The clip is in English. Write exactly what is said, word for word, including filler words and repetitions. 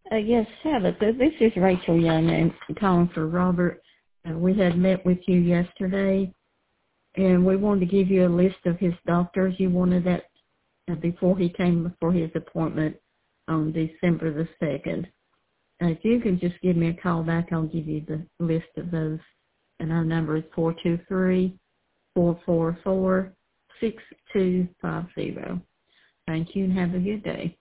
Uh, yes, Sabbath. Uh, This is Rachel Young and calling for Robert. Uh, we had met with you yesterday, and we wanted to give you a list of his doctors. You wanted that uh, before he came for his appointment on December the second. Uh, if you can just give me a call back, I'll give you the list of those. And our number is four two three, four four four, six two five zero. Thank you and have a good day.